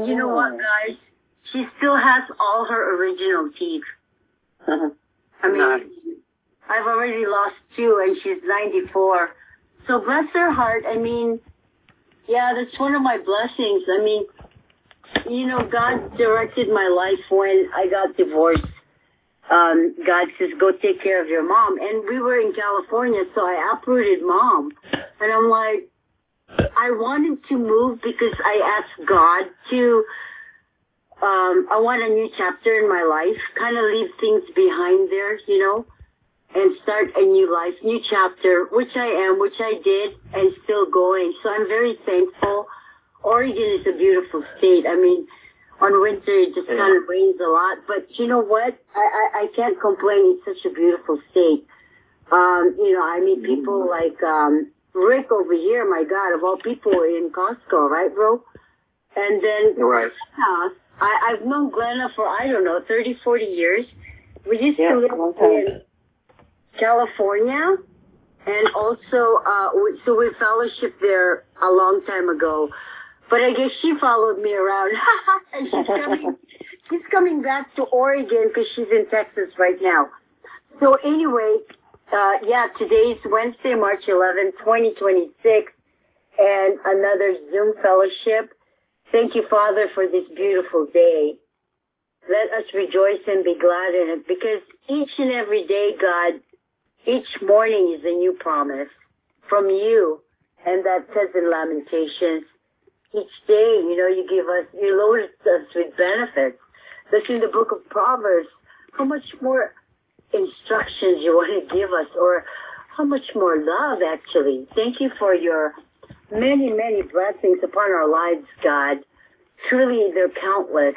And you know what, guys? She still has all her original teeth. I mean, nice. I've already lost 2 and she's 94. So bless her heart. I mean, yeah, that's one of my blessings. I mean, you know, God directed my life when I got divorced. God says, go take care of your mom. And we were in California, so I uprooted mom. And I'm like, I wanted to move because I asked God to, I want a new chapter in my life, kind of leave things behind there, you know, and start a new life, new chapter, which I am, which I did, and still going. So I'm very thankful. Oregon is a beautiful state. I mean, on winter it just kind of rains a lot, but you know what? I can't complain. It's such a beautiful state. You know, I meet people like Rick over here, my God, of all people in Costco, right, bro? And then right. I've known Glenna for, I don't know, 30, 40 years. We used to live in California, and also, so we fellowshiped there a long time ago. But I guess she followed me around. And she's coming back to Oregon because she's in Texas right now. So anyway, yeah, today's Wednesday, March 11, 2026, and another Zoom fellowship. Thank you, Father, for this beautiful day. Let us rejoice and be glad in it, because each and every day, God, each morning is a new promise from you, and that says in Lamentations, each day, you know, you give us, you load us with benefits. That's in the book of Proverbs. How much more instructions you want to give us, or how much more love, actually. Thank you for your many, many blessings upon our lives, God. Truly, they're countless.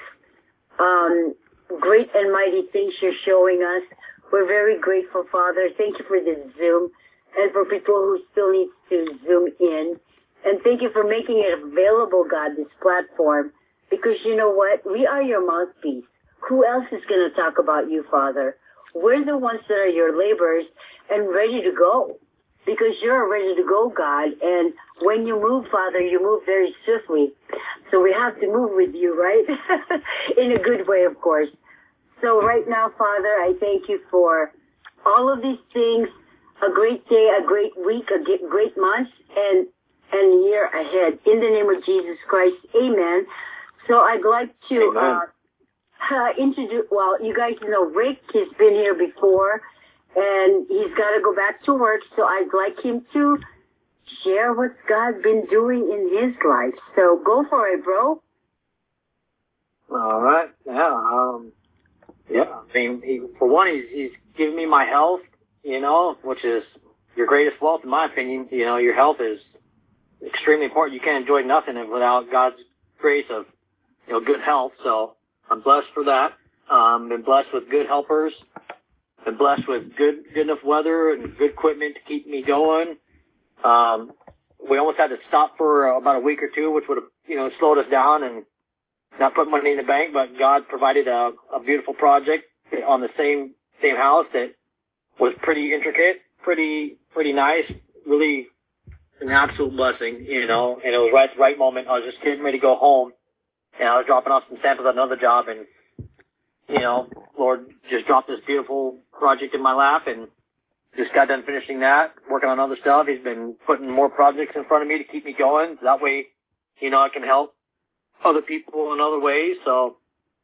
Great and mighty things you're showing us. We're very grateful, Father. Thank you for this Zoom, and for people who still need to Zoom in. And thank you for making it available, God, this platform, because you know what? We are your mouthpiece. Who else is going to talk about you, Father? We're the ones that are your laborers and ready to go, because you're ready to go, God. And when you move, Father, you move very swiftly. So we have to move with you, right? In a good way, of course. So right now, Father, I thank you for all of these things, a great day, a great week, a great month, and year ahead. In the name of Jesus Christ, amen. So I'd like to introduce, well, you guys know Rick. He's been here before, and he's got to go back to work, so I'd like him to share what God's been doing in his life. So go for it, bro. All right. Yeah. I mean, for one, he's giving me my health, you know, which is your greatest wealth, in my opinion. You know, your health is extremely important. You can't enjoy nothing without God's grace of, you know, good health. So I'm blessed for that. Been blessed with good helpers. Been blessed with good enough weather and good equipment to keep me going. We almost had to stop for about a week or two, which would have, you know, slowed us down and not put money in the bank. But God provided a beautiful project on the same house that was pretty intricate, pretty nice, really an absolute blessing, you know. And it was right at the right moment. I was just getting ready to go home, and I was dropping off some samples at another job, and you know, Lord just dropped this beautiful project in my lap, and just got done finishing that, working on other stuff. He's been putting more projects in front of me to keep me going. That way, you know, I can help other people in other ways. So,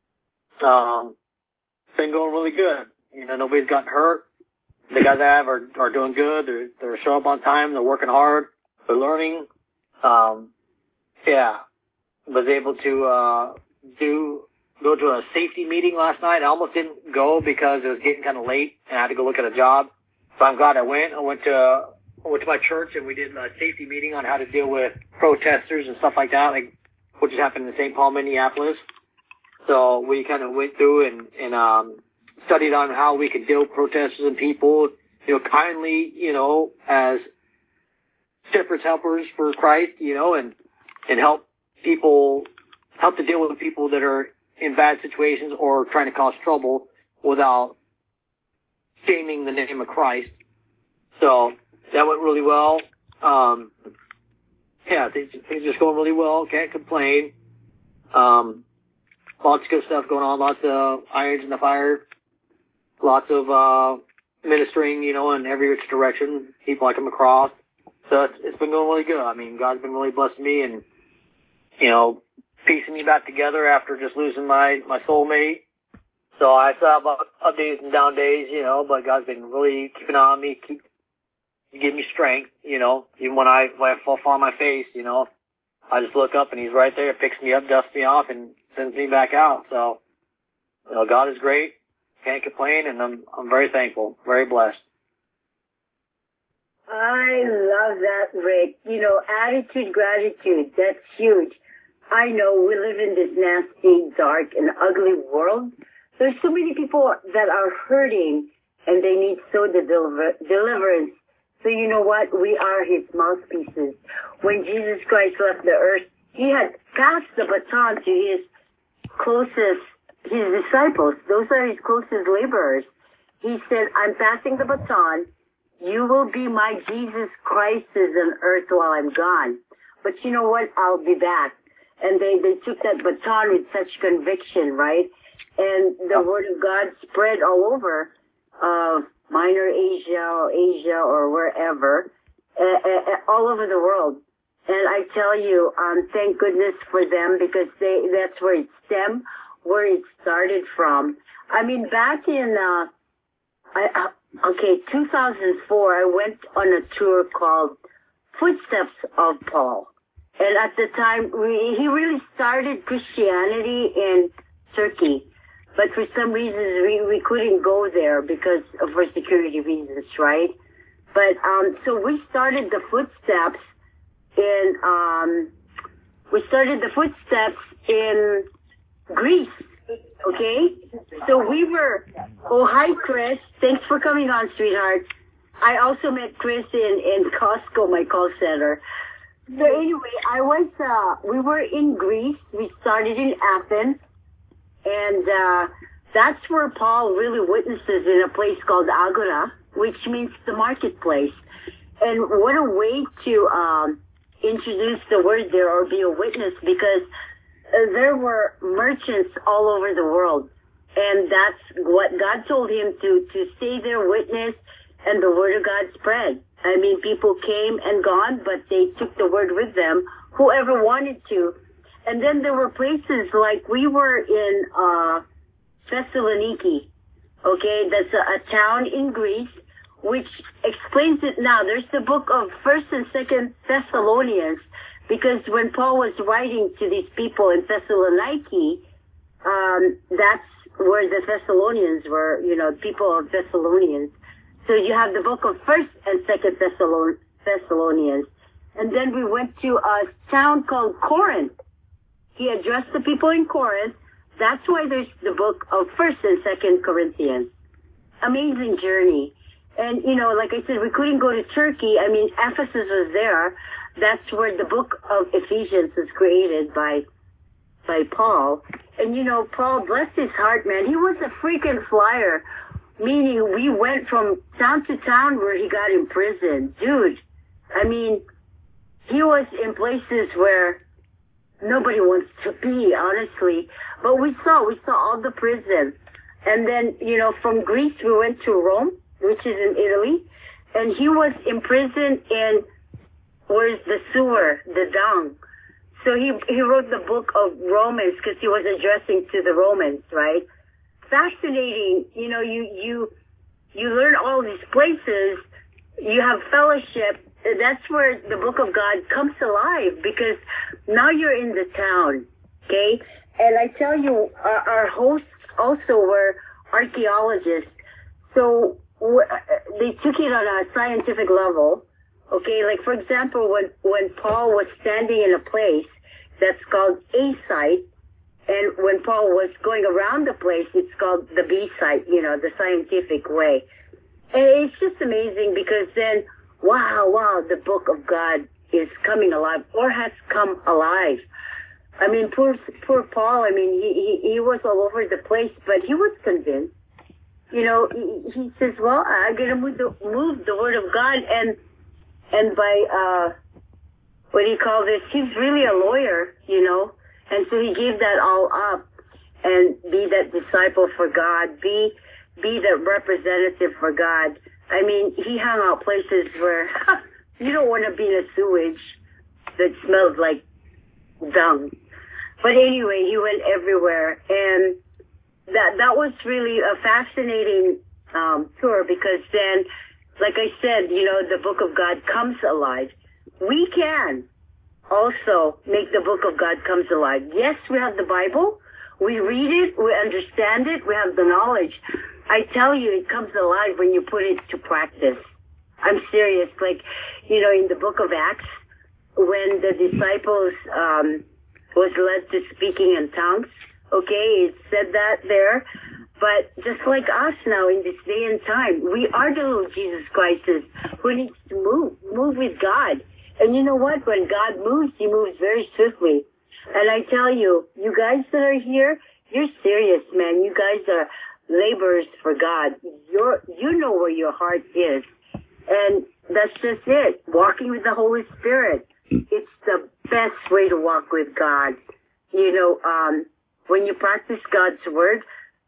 it's been going really good. You know, nobody's gotten hurt. The guys I have are doing good. They're showing up on time. They're working hard. They're learning. Yeah. Was able to, go to a safety meeting last night. I almost didn't go because it was getting kind of late and I had to go look at a job. So I'm glad I went. I went to my church and we did a safety meeting on how to deal with protesters and stuff like that, like which happened in St. Paul, Minneapolis. So we kind of went through and studied on how we could deal with protesters and people, you know, kindly, you know, as shepherds helpers for Christ, you know, and help to deal with people that are in bad situations or trying to cause trouble without shaming the name of Christ. So that went really well. Yeah, things are just going really well. Can't complain. Lots of good stuff going on, lots of irons in the fire, lots of ministering, you know, in every which direction people I come across. So it's been going really good. I mean, God's been really blessing me and, you know, piecing me back together after just losing my soulmate. So I still have up days and down days, you know, but God's been really keeping on me, giving me strength, you know. Even when I fall on my face, you know, I just look up and He's right there, picks me up, dusts me off, and sends me back out. So, you know, God is great. Can't complain, and I'm very thankful, very blessed. I love that, Rick. You know, attitude, gratitude, that's huge. I know we live in this nasty, dark, and ugly world. There's so many people that are hurting, and they need so the deliverance. So you know what? We are His mouthpieces. When Jesus Christ left the earth, He had passed the baton to His disciples. Those are His closest laborers. He said, I'm passing the baton. You will be my Jesus Christ on earth while I'm gone. But you know what? I'll be back. And they took that baton with such conviction, right? And the word of God spread all over, Minor Asia or wherever, all over the world. And I tell you, thank goodness for them, because that's where it stemmed, where it started from. I mean, back in, 2004, I went on a tour called Footsteps of Paul. And at the time, he really started Christianity in Turkey. But for some reasons, we couldn't go there because for security reasons, right? But, so we started the Footsteps in Greece. Okay? So we were, oh, hi, Chris. Thanks for coming on, sweetheart. I also met Chris in Costco, my call center. So anyway, we were in Greece. We started in Athens. And, that's where Paul really witnesses in a place called Agora, which means the marketplace. And what a way to, introduce the word there or be a witness, because there were merchants all over the world. And that's what God told him to stay there, witness, and the word of God spread. I mean, people came and gone, but they took the word with them, whoever wanted to. And then there were places like we were in, Thessaloniki. Okay, that's a town in Greece, which explains it now. There's the book of 1st and 2nd Thessalonians, because when Paul was writing to these people in Thessaloniki, that's where the Thessalonians were, you know, people of Thessalonians. So you have the book of 1st and 2nd Thessalonians. And then we went to a town called Corinth. He addressed the people in Corinth. That's why there's the book of 1st and 2nd Corinthians. Amazing journey. And, you know, like I said, we couldn't go to Turkey. I mean, Ephesus was there. That's where the book of Ephesians was created by Paul. And, you know, Paul, bless his heart, man. He was a freaking flyer, meaning we went from town to town where he got imprisoned. Dude, I mean, he was in places where nobody wants to be, honestly. But we saw all the prisons. And then, you know, from Greece, we went to Rome, which is in Italy. And he was imprisoned in, where's the sewer, the dung. So he wrote the book of Romans because he was addressing to the Romans, right? Fascinating. You know, you learn all these places. You have fellowship. That's where the book of God comes alive, because now you're in the town, okay? And I tell you, our hosts also were archaeologists. So they took it on a scientific level, okay? Like, for example, when Paul was standing in a place that's called A site, and when Paul was going around the place, it's called the B site, you know, the scientific way. And it's just amazing, because then, wow, the book of God is coming alive, or has come alive. I mean, poor Paul, I mean, he was all over the place, but he was convinced. You know, he says, well, I'm going to move the word of God, and by, what do you call this? He's really a lawyer, you know, And so he gave that all up and be that disciple for God, be that representative for God. I mean, he hung out places where you don't want to be in a sewage that smells like dung. But anyway, he went everywhere, and that was really a fascinating tour, because then, like I said, you know, the book of God comes alive. We can also make the book of God comes alive. Yes, we have the Bible. We read it. We understand it. We have the knowledge. I tell you, it comes alive when you put it to practice. I'm serious. Like, you know, in the book of Acts, when the disciples was led to speaking in tongues, okay, it said that there. But just like us now in this day and time, we are the little Jesus Christs who needs to move with God. And you know what? When God moves, he moves very swiftly. And I tell you, you guys that are here, you're serious, man. You guys are laborers for God. You know where your heart is. And that's just it. Walking with the Holy Spirit. It's the best way to walk with God. You know, when you practice God's word,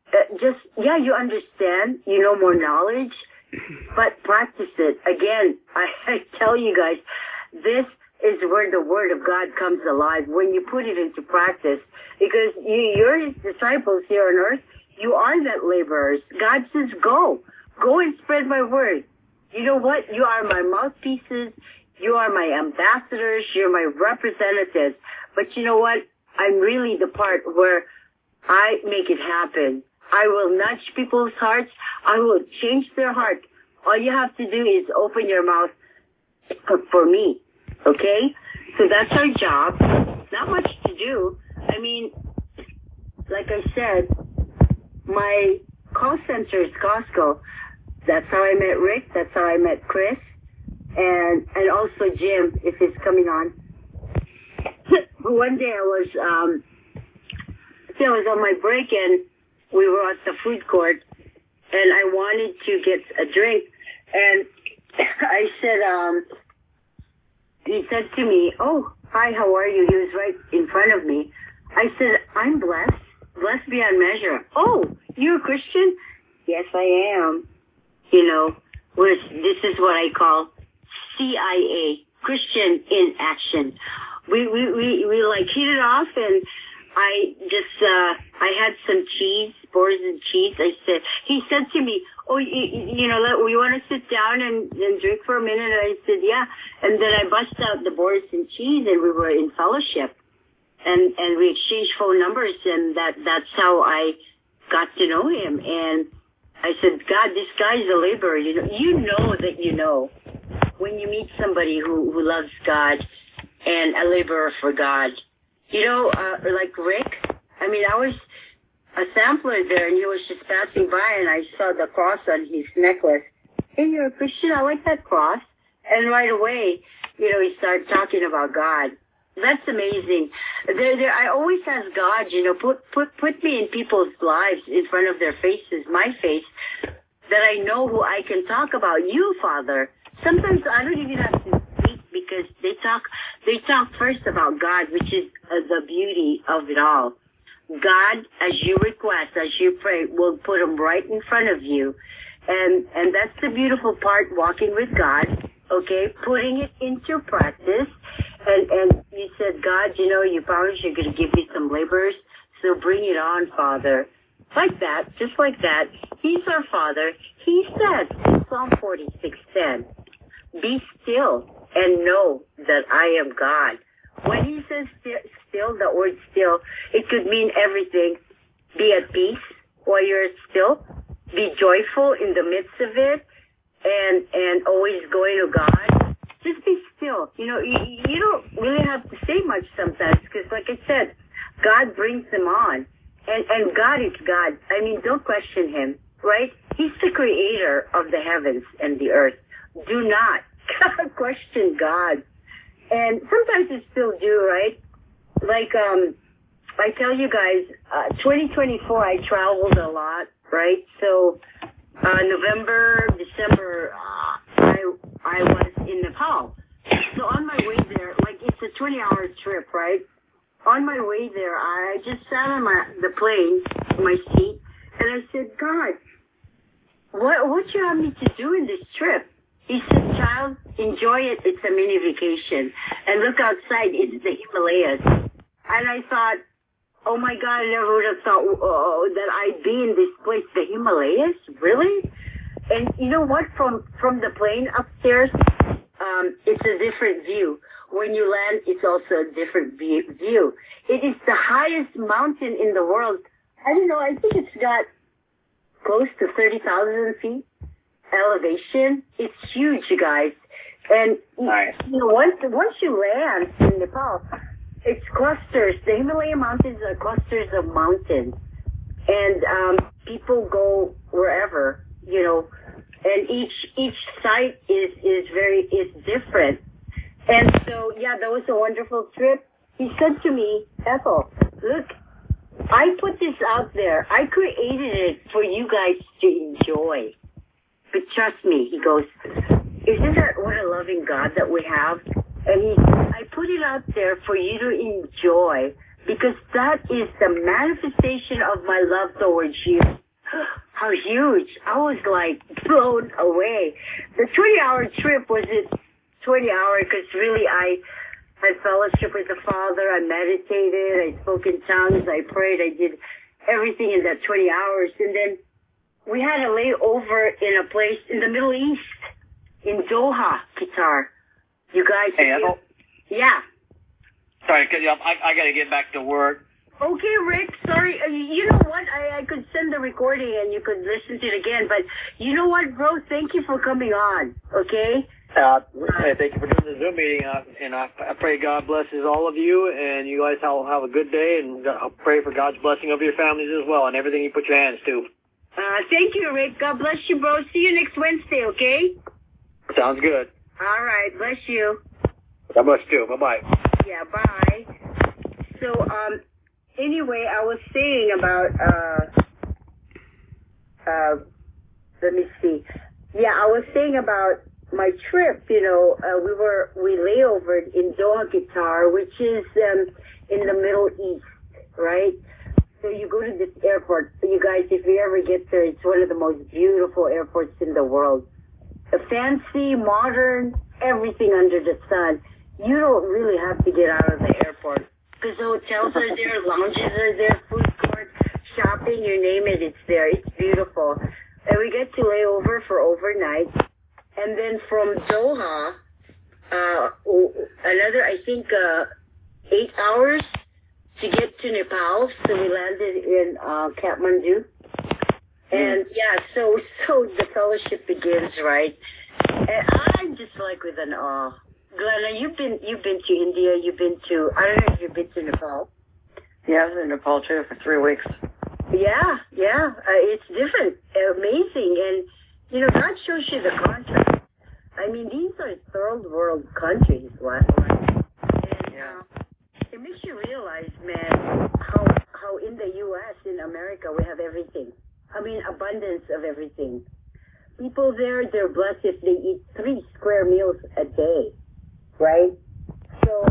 you understand, you know more knowledge, but practice it. Again, I tell you guys, this is where the word of God comes alive, when you put it into practice. Because you're his disciples here on earth. You are that laborers. God says, go and spread my word. You know what? You are my mouthpieces. You are my ambassadors. You're my representatives. But you know what? I'm really the part where I make it happen. I will nudge people's hearts. I will change their heart. All you have to do is open your mouth for me. Okay? So that's our job. Not much to do. I mean, like I said, my call center is Costco. That's how I met Rick. That's how I met Chris. And also Jim, if he's coming on. One day I was on my break, and we were at the food court, and I wanted to get a drink, and I said, he said to me, "Oh, hi, how are you?" He was right in front of me. I said, "I'm blessed beyond measure." "Oh, you're a Christian?" "Yes, I am." You know, this is what I call CIA, Christian in action. We like hit it off, and I had some cheese, boars and cheese. He said to me, "Oh, you know, we want to sit down and drink for a minute." And I said, "Yeah." And then I bust out the boars and cheese, and we were in fellowship, and we exchanged phone numbers, and that's how I got to know him. And I said, "God, this guy's a laborer." You know that you know when you meet somebody who loves God and a laborer for God. You know, like Rick, I mean, I was a sampler there, and he was just passing by, and I saw the cross on his necklace. "Hey, you're a Christian? I like that cross." And right away, you know, he started talking about God. That's amazing. I always ask God, you know, put me in people's lives, in front of their faces, my face, that I know who I can talk about. You, Father. Sometimes I don't even have to speak, because they talk first about God, which is the beauty of it all. God, as you request, as you pray, will put them right in front of you. And that's the beautiful part, walking with God, okay, putting it into practice. And you said, "God, you know, you promised you're going to give me some laborers, so bring it on, Father." Like that, just like that. He's our Father. He says in Psalm 46:10, "Be still and know that I am God." When he says still, the word still, it could mean everything. Be at peace while you're still. Be joyful in the midst of it, and always going to God. Just be still. You know, you don't really have to say much sometimes, because like I said, God brings them on. And God is God. I mean, don't question him, right? He's the creator of the heavens and the earth. Do not question God. And sometimes you still do, right? Like, I tell you guys, 2024, I traveled a lot, right? So, November, December, I was in Nepal. So on my way there, like, it's a 20-hour trip, right? on my way there, I just sat on the plane, my seat, and I said, God, what you have me to do in this trip? He said, child, enjoy it. It's a mini vacation. And look outside. It's the Himalayas. And I thought, oh my God, I never would have thought that I'd be in this place, the Himalayas? Really? And you know what? From the plane upstairs, it's a different view. When you land, it's also a different view. It is the highest mountain in the world. I don't know. I think it's got close to 30,000 feet elevation. It's huge, you guys. And nice. You know, once you land in Nepal, it's clusters. The Himalaya mountains are clusters of mountains, and people go wherever, you know. And each site is different. And so, yeah, that was a wonderful trip. He said to me, Ethel, look, I put this out there. I created it for you guys to enjoy. But trust me, he goes, isn't that what a loving God that we have? And I put it out there for you to enjoy, because that is the manifestation of my love towards you. How huge. I was like blown away. The 20-hour trip was it 20 hours, because really I had fellowship with the Father, I meditated, I spoke in tongues, I prayed, I did everything in that 20 hours. And then we had a layover in a place in the Middle East, in Doha, Qatar. You guys... Hey, Ethel? Yeah. Sorry, I got to get back to work. Okay, Rick, sorry. You know what? I could send the recording and you could listen to it again. But you know what, bro? Thank you for coming on, okay? Thank you for doing the Zoom meeting, and I pray God blesses all of you, and you guys have a good day, and I pray for God's blessing over your families as well, and everything you put your hands to. Thank you, Rick. God bless you, bro. See you next Wednesday, okay? Sounds good. All right. Bless you. God bless you. Bye-bye. Yeah, bye. So, anyway, I was saying about, let me see. Yeah, I was saying about my trip, you know, we layovered in Doha, Qatar, which is, in the Middle East, right? So you go to this airport. You guys, if you ever get there, it's one of the most beautiful airports in the world. Fancy, modern, everything under the sun. You don't really have to get out of the airport, because the hotels are there, lounges are there, food court, shopping, you name it, it's there. It's beautiful. And we get to lay over for overnight. And then from Doha, another, I think, 8 hours to get to Nepal. So we landed in Kathmandu. And yeah, so the fellowship begins, right? And I'm just like with an awe. Glenna, you've been to India, I don't know if you've been to Nepal. Yeah, I was in Nepal too for 3 weeks. Yeah, it's different, amazing, and you know, God shows you the contrast. I mean, these are third world countries, right? And it makes you realize, man, how in the U.S., in America, we have everything. I mean, abundance of everything. People there, they're blessed if they eat 3 square meals a day, right? So,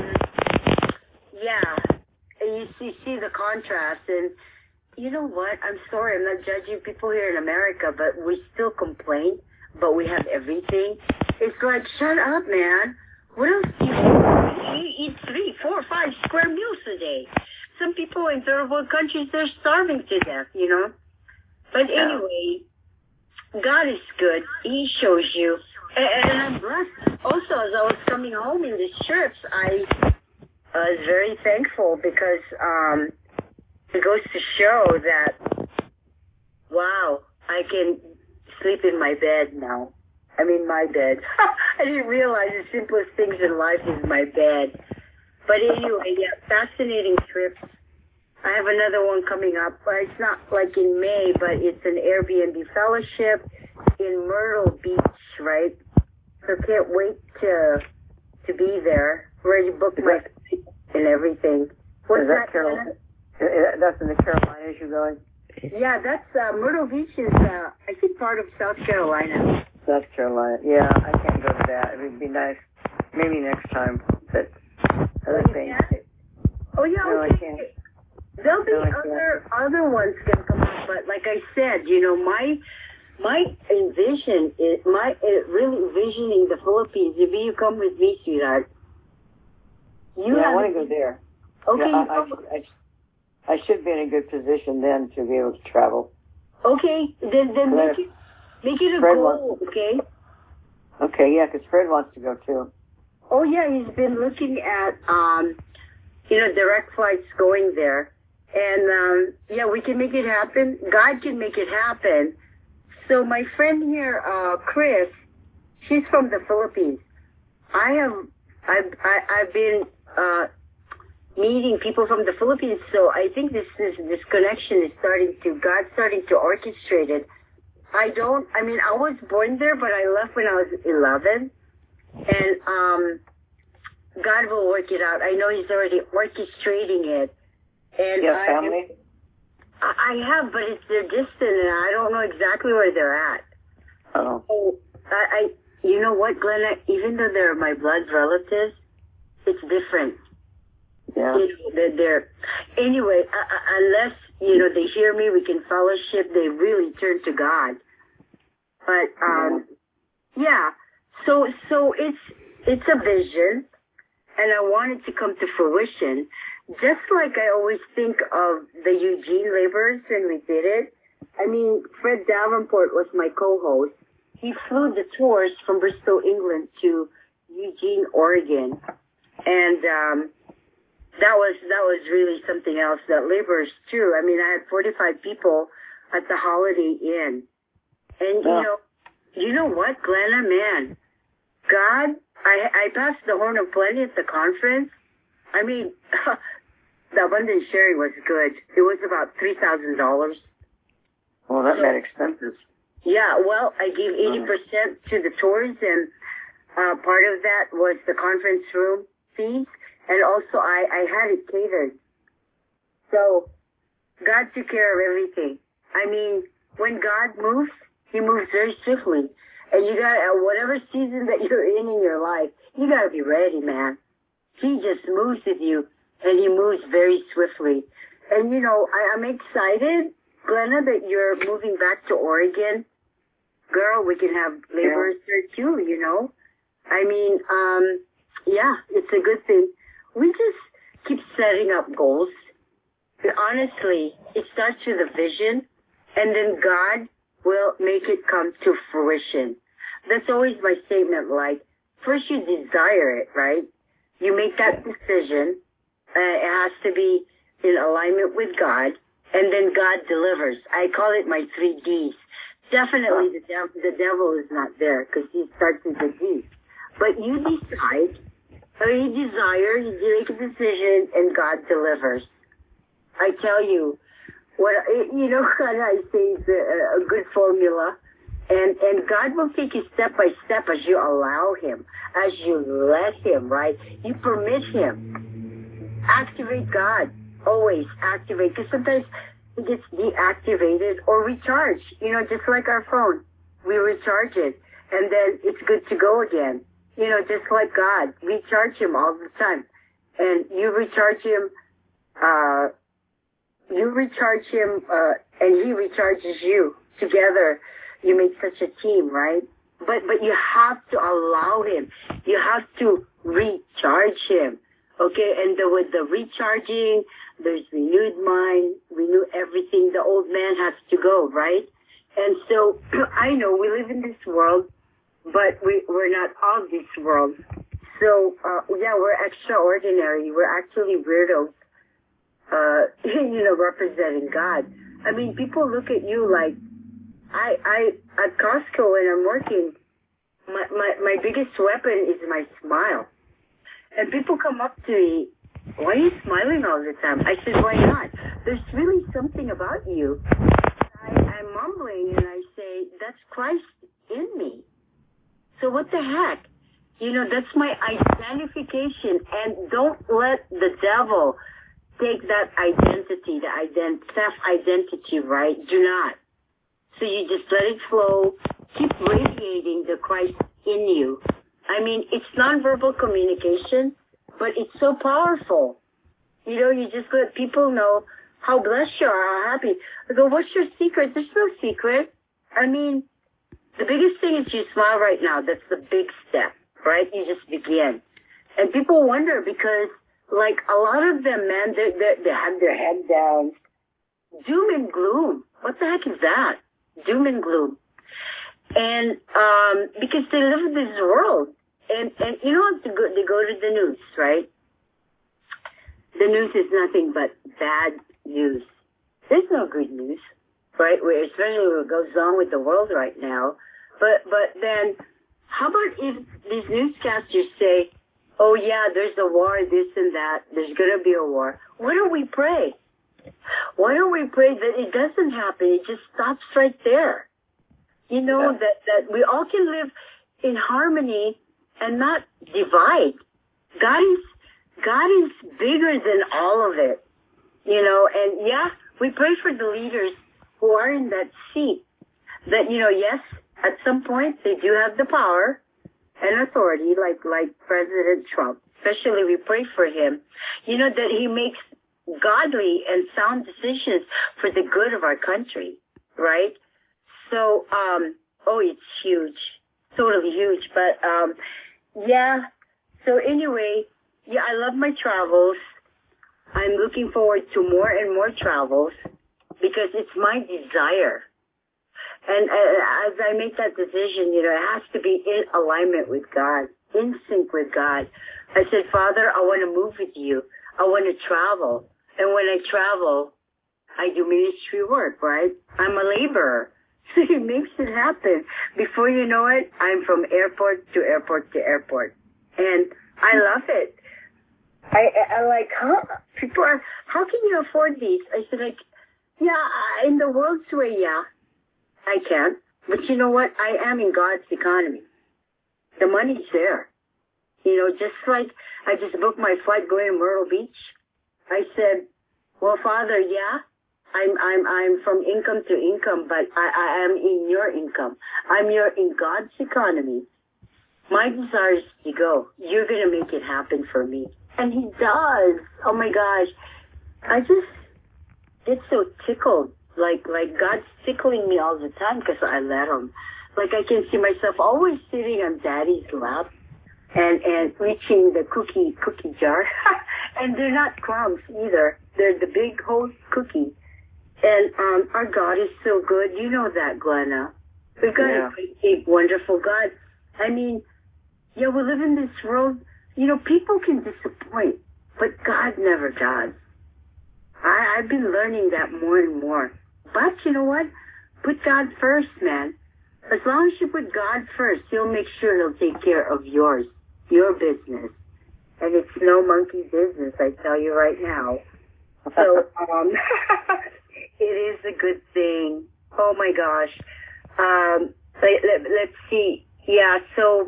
yeah, and you see the contrast, and you know what? I'm sorry, I'm not judging people here in America, but we still complain, but we have everything. It's like, shut up, man. What else do you eat? You eat 3, 4, 5 square meals a day. Some people in third world countries, they're starving to death, you know? But anyway, God is good. He shows you. And I'm blessed. Also, as I was coming home in the trips, I was very thankful because it goes to show that, wow, I can sleep in my bed now. I mean, my bed. I didn't realize the simplest things in life is my bed. But anyway, yeah, fascinating trips. I have another one coming up, but it's not like in May, but it's an Airbnb fellowship in Myrtle Beach, right? So can't wait to be there. Already booked my flight and everything. What's that, Carolina? That's in the Carolinas you're going? Yeah, that's Myrtle Beach is I think part of South Carolina. South Carolina. Yeah, I can't go to that. It would be nice, maybe next time. But other things. Oh yeah, no, okay. I can't. There'll be other ones can come up, but like I said, my envision is really visioning the Philippines. If you come with me, sweetheart, I want to go there. Okay, yeah, I should be in a good position then to be able to travel. Okay, then make it a goal. Okay. Okay, yeah, because Fred wants to go too. Oh yeah, he's been looking at direct flights going there. And, we can make it happen. God can make it happen. So my friend here, Chris, she's from the Philippines. I've been, meeting people from the Philippines. So I think this connection is God's starting to orchestrate it. I was born there, but I left when I was 11. And, God will work it out. I know He's already orchestrating it. And you have family? I have, but they're distant, and I don't know exactly where they're at. Oh. So you know what, Glenna? Even though they're my blood relatives, it's different. Yeah. Anyway, unless they hear me, we can fellowship. They really turn to God. But yeah. So it's a vision, and I want it to come to fruition. Just like I always think of the Eugene laborers when we did it. I mean, Fred Davenport was my co-host. He flew the tours from Bristol, England to Eugene, Oregon. And that was really something else. That laborers too. I mean, I had 45 people at the Holiday Inn. And you know what, Glenna, man, God, I passed the horn of plenty at the conference. I mean, the abundant sharing was good. It was about $3,000. Well, that made expenses. Yeah, well, I gave 80% to the tours, and part of that was the conference room fees, and also I had it catered. So God took care of everything. I mean, when God moves, He moves very swiftly. And you got whatever season that you're in your life, you got to be ready, man. He just moves with you, and He moves very swiftly. And, I'm excited, Glenna, that you're moving back to Oregon. Girl, we can have laborers there too, I mean, it's a good thing. We just keep setting up goals. And honestly, it starts with a vision, and then God will make it come to fruition. That's always my statement, like, first you desire it, right? You make that decision. It has to be in alignment with God, and then God delivers. I call it my 3 Ds. Definitely the devil is not there because he starts with the D. But you decide, or you desire, you make a decision, and God delivers. I tell you, I say it's a good formula. And God will take you step by step as you allow Him, as you let Him, right? You permit Him. Activate God. Always activate. Because sometimes it gets deactivated or recharged. Just like our phone. We recharge it. And then it's good to go again. Just like God. Recharge Him all the time. And you recharge Him, and He recharges you. Together, you make such a team, right? But you have to allow Him. You have to recharge Him. Okay? And with the recharging, there's renewed mind, renew everything. The old man has to go, right? And so, I know we live in this world, but we're not of this world. So, we're extraordinary. We're actually weirdos, representing God. I mean, people look at you like, at Costco when I'm working, my biggest weapon is my smile. And people come up to me, why are you smiling all the time? I said, why not? There's really something about you. I'm mumbling and I say, that's Christ in me. So what the heck? That's my identification. And don't let the devil take that identity, the self-identity, right? Do not. So you just let it flow. Keep radiating the Christ in you. I mean, it's nonverbal communication, but it's so powerful. You know, you just let people know how blessed you are, how happy. I go, what's your secret? There's no secret. I mean, the biggest thing is you smile right now. That's the big step, right? You just begin. And people wonder because, like, a lot of them, man, they have their head down. Doom and gloom. What the heck is that? Doom and gloom. And, because they live in this world. And you know, they go to the news, right? The news is nothing but bad news. There's no good news, right? Especially what goes on with the world right now. But then, how about if these newscasters say, oh yeah, there's a war, this and that, there's gonna be a war. Why don't we pray? Why don't we pray that it doesn't happen? It just stops right there. You know, that we all can live in harmony and not divide. God is bigger than all of it. You know, and yeah, we pray for the leaders who are in that seat. That, you know, yes, at some point they do have the power and authority, like President Trump. Especially we pray for him. You know, that he makes godly and sound decisions for the good of our country, right? So, it's huge. Totally huge. But, yeah. So anyway, yeah, I love my travels. I'm looking forward to more and more travels because it's my desire. And as I make that decision, you know, it has to be in alignment with God, in sync with God. I said, Father, I want to move with you. I want to travel. And when I travel, I do ministry work, right? I'm a laborer. So he makes it happen. Before you know it, I'm from airport to airport to airport. And I love it. I like, people are, how can you afford these? I said, like, yeah, in the world's way, yeah, I can. But you know what? I am in God's economy. The money's there. You know, just like I just booked my flight going to Myrtle Beach. I said, well, Father, yeah, I'm from income to income, but I am in your income. I'm in God's economy. My desire is to go. You're going to make it happen for me. And he does. Oh my gosh. I just get so tickled. Like God's tickling me all the time because I let him. Like I can see myself always sitting on Daddy's lap and reaching the cookie jar. And they're not crumbs either. They're the big whole cookie. And our God is so good. You know that, Glenna. We've got a great, big, wonderful God. I mean, yeah, we live in this world. You know, people can disappoint, but God never does. I've been learning that more and more. But you know what? Put God first, man. As long as you put God first, he'll make sure he'll take care of yours, your business. And it's no monkey business, I tell you right now. So, it is a good thing. Oh my gosh. Let's see. Yeah, so,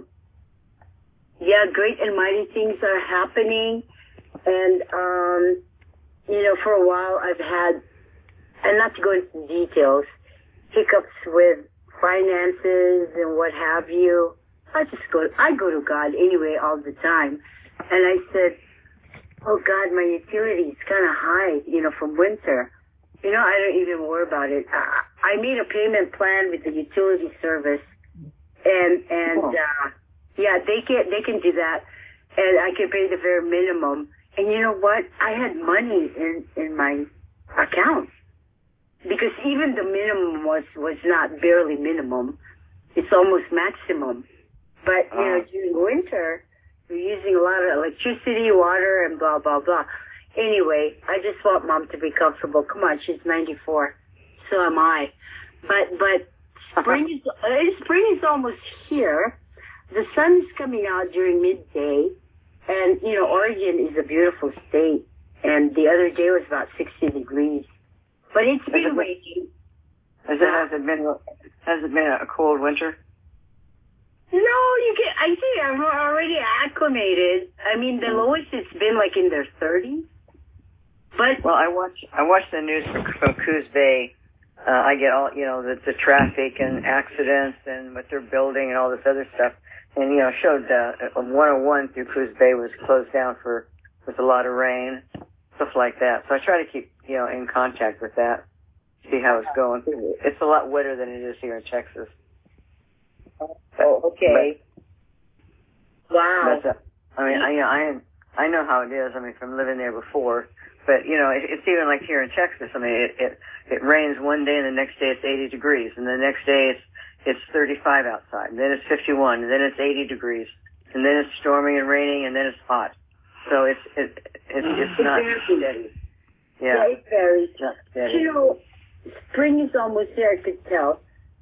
yeah, great and mighty things are happening. And, you know, for a while I've had, and not to go into details, hiccups with finances and what have you. I go to God anyway all the time. And I said, oh God, my utility is kind of high, you know, from winter. You know, I don't even worry about it. I made a payment plan with the utility service and yeah, they can do that. And I can pay the very minimum. And you know what? I had money in my account. Because even the minimum was not barely minimum. It's almost maximum. But, you know, during winter, we're using a lot of electricity, water, and blah, blah, blah. Anyway, I just want Mom to be comfortable. Come on, she's 94. So am I. But spring is almost here. The sun's coming out during midday. And, you know, Oregon is a beautiful state. And the other day was about 60 degrees. But it's been raining. Has it been a cold winter? No, I think I'm already acclimated. I mean, the lowest it's been like in their 30s. But well, I watch the news from Coos Bay. I get all, you know, the traffic and accidents and what they're building and all this other stuff. And, you know, showed 101 through Coos Bay was closed down with a lot of rain. stuff like that. So I try to keep, in contact with that, see how it's going. It's a lot wetter than it is here in Texas. Oh, okay. Wow. But, I know how it is. I mean, from living there before. But, it's even like here in Texas. I mean, it rains one day and the next day it's 80 degrees. And the next day it's 35 outside. And then it's 51. And then it's 80 degrees. And then it's storming and raining and then it's hot. So it's not steady. Yeah, it varies. Not steady. Spring is almost there, I could tell.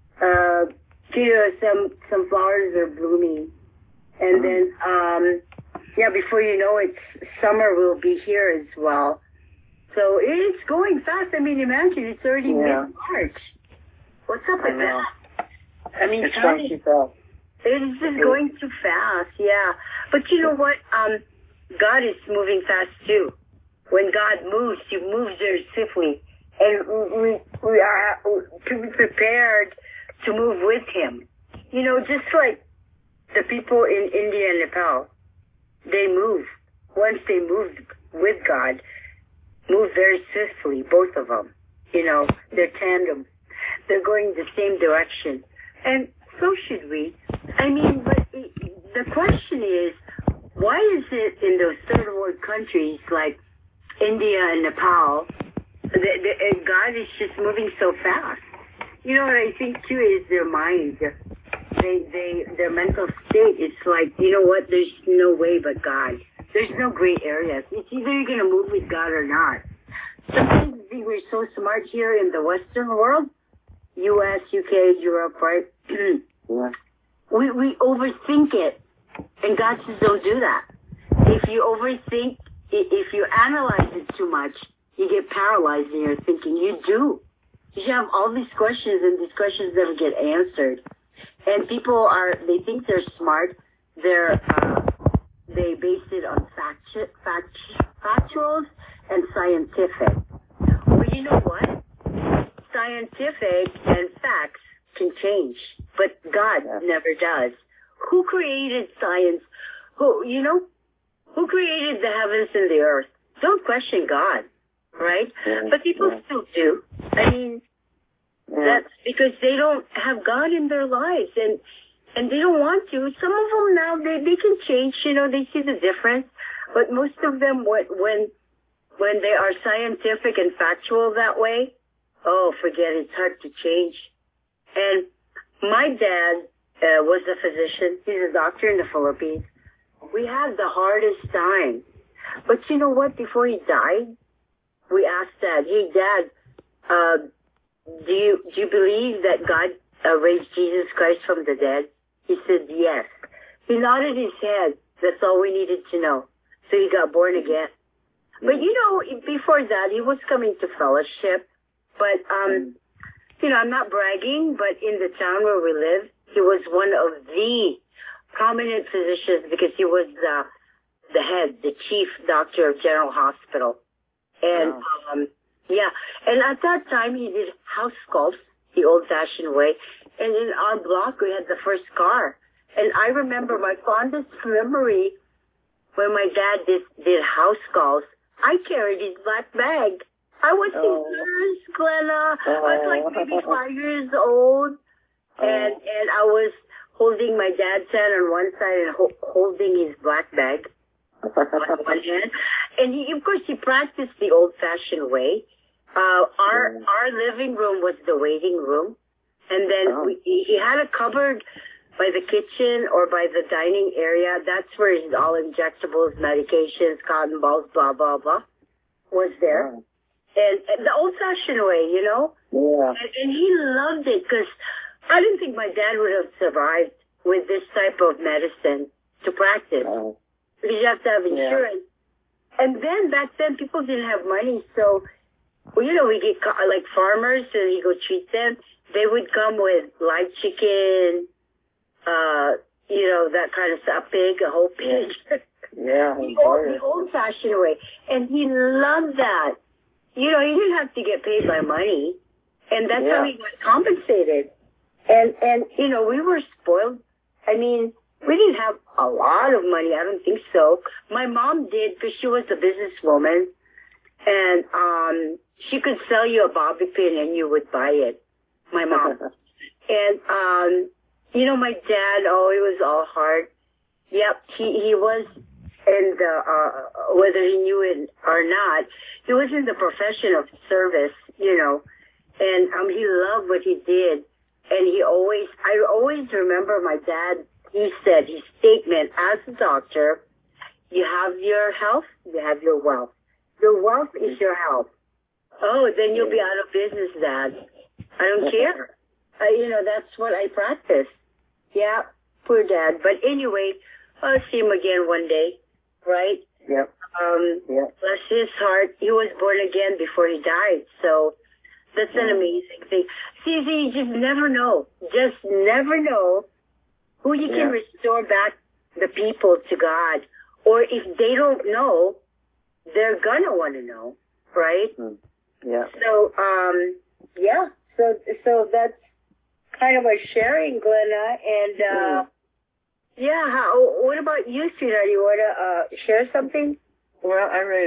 Some flowers are blooming. And then, before you know it, summer will be here as well. So it's going fast. I mean, imagine it's already mid-March. What's up with that? I mean, it's going too fast. It's just going too fast, yeah. But you know what? God is moving fast too. When God moves, He moves very swiftly. And we are to be prepared to move with Him. Just like the people in India and Nepal, they move. Once they moved with God, move very swiftly, both of them. They're tandem. They're going the same direction. And so should we. I mean, but the question is, why is it in those third world countries like India and Nepal, God is just moving so fast? What I think too is their mind. Their mental state. It's like, there's no way but God. There's no gray areas. It's either you're going to move with God or not. Sometimes we think we're so smart here in the Western world, U.S., UK, Europe, right? Yeah. We overthink it, and God says don't do that. If you overthink, if you analyze it too much, you get paralyzed in your thinking. You do. You have all these questions, and these questions never get answered. And people they think they're smart. They base it on factuals and scientific. Well, you know what? Scientific and facts can change, but God never does. Who created science? Who created the heavens and the earth? Don't question God, right? But people still do. I mean, that's because they don't have God in their lives, and they don't want to. Some of them now, they can change, they see the difference. But most of them, when they are scientific and factual that way, forget it. It's hard to change. And my dad was a physician. He's a doctor in the Philippines. We had the hardest time. But you know what? Before he died, we asked Dad, hey, Dad, do you believe that God raised Jesus Christ from the dead? He said, yes. He nodded his head. That's all we needed to know. So he got born again. But before that, he was coming to fellowship. But, I'm not bragging, but in the town where we live, he was one of the prominent physicians because he was the head, the chief doctor of General Hospital. And, and at that time, he did house calls the old-fashioned way. And in our block, we had the first car. And I remember my fondest memory when my dad did house calls, I carried his black bag. I was his nurse, Glenna. I was like maybe 5 years old. And I was holding my dad's hand on one side and holding his black bag on one hand. And of course, he practiced the old-fashioned way. Our living room was the waiting room. And then he had a cupboard by the kitchen or by the dining area. That's where his all injectables, medications, cotton balls, blah, blah, blah, was there. And the old-fashioned way, Yeah. And he loved it because I didn't think my dad would have survived with this type of medicine to practice. Because you have to have insurance. And then back then, people didn't have money. So, we get like farmers and you go treat them. They would come with live chicken, that kind of stuff, a whole pig. Yeah. The old-fashioned way. And he loved that. He didn't have to get paid by money. And that's how he got compensated. And we were spoiled. I mean, we didn't have a lot of money. I don't think so. My mom did because she was a businesswoman. And, she could sell you a bobby pin and you would buy it. My mom. And, you know, my dad, oh, it was all hard. Yep, he was in the, whether he knew it or not, he was in the profession of service, you know, and, he loved what he did. And I always remember my dad, he said his statement as a doctor, you have your health, you have your wealth. Your wealth is your health. Oh, then you'll be out of business, Dad. I don't care. You know, that's what I practice. Yeah, poor Dad. But anyway, I'll see him again one day, right? Yep. Bless his heart. He was born again before he died, so that's an amazing thing. See, you just never know. Just never know who you can restore back the people to God. Or if they don't know, they're gonna want to know, right? Yeah. So, so that's kind of a sharing, Glenna. And, what about you, sweetheart? You want to, share something? Well, I really